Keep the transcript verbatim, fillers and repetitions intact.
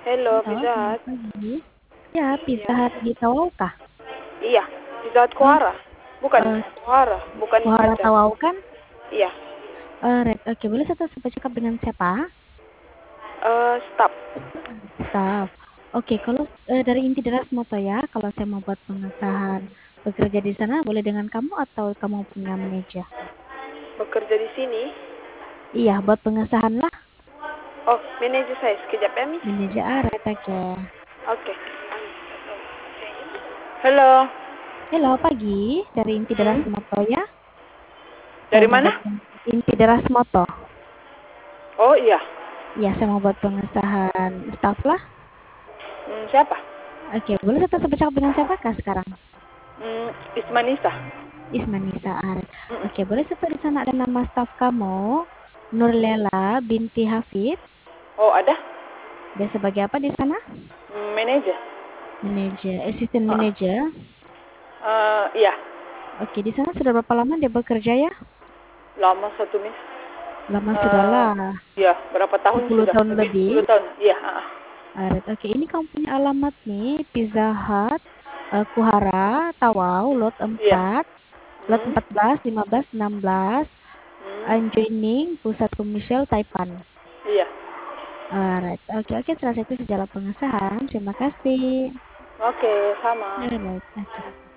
Halo, Halo, Pizza selamat Hut. pagi. Ya, Pizza Iya. Hut di Tawau kah? Iya, Pizza Hut Oh, Kohara. Bukan, eh, Kohara, bukan Kuhara Pizza. Tawau kan? Iya. Eh, Red. Oke, boleh saya sempat cakap dengan siapa? Eh, stop. Staff. Oke, kalau eh, dari inti deras moto ya, kalau saya mau buat pengesahan bekerja di sana, boleh dengan kamu atau kamu punya manajer? Bekerja di sini. Iya, buat pengesahan lah. Oh, manajer saya. Sekejap ya, Miss. Manajer ah, Red, oke. Oke. Halo. Halo, pagi. Dari inti deras Hmm? moto ya. Saya Dari mau mana? buat inti deras moto. Oh, iya. Iya, saya mau buat pengesahan staff lah. Hmm, siapa? Oke, boleh saya sempat cakap dengan siapakah sekarang? Hmm, Ismanisa. Ismanisa Arif. Mm-mm. Oke, boleh satu di sana ada nama staf kamu, Nurlela binti Hafid. Oh, ada? Dia sebagai apa di sana? Hmm, manajer. Manager, assistant Ah, ah. manager. Eh, iya. Oke, di sana sudah berapa lama dia bekerja ya? Lama satu, Miss. Lama sudah Eh, lah, iya. Berapa tahun sepuluh sudah? tahun Lebih lebih. sepuluh tahun. Iya. Ah, ah. Arif. Oke, ini kamu punya alamat nih, Pizza Hut, eh, Kuhara, Tawau, lot Iya. empat, lot Hmm. empat belas, lima belas, enam belas, Hmm. Anjoining, Pusat Komersial Taipan. Iya. Alright, oke oke setelah itu sejalan pengesahan. Terima kasih. Oke, sama. Alright, oke.